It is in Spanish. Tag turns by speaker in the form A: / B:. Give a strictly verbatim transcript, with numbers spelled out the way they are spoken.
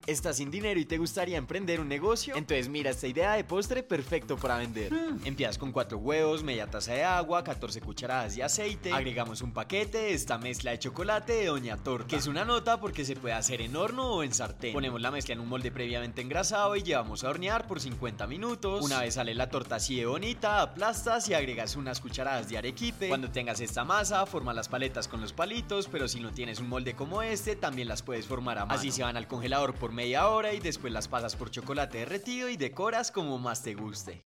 A: ¿Estás sin dinero y te gustaría emprender un negocio? Entonces mira esta idea de postre perfecto para vender. Mm. Empiezas con cuatro huevos, media taza de agua, catorce cucharadas de aceite. Agregamos un paquete de esta mezcla de chocolate de Doña Torta, que es una nota porque se puede hacer en horno o en sartén. Ponemos la mezcla en un molde previamente engrasado y llevamos a hornear por cincuenta minutos. Una vez sale la torta así de bonita, aplastas y agregas unas cucharadas de arequipe. Cuando tengas esta masa, forma las paletas con los palitos, pero si no tienes un molde como este, también las puedes formar a mano. Así se van al congelador por media hora y después las pasas por chocolate derretido y decoras como más te guste.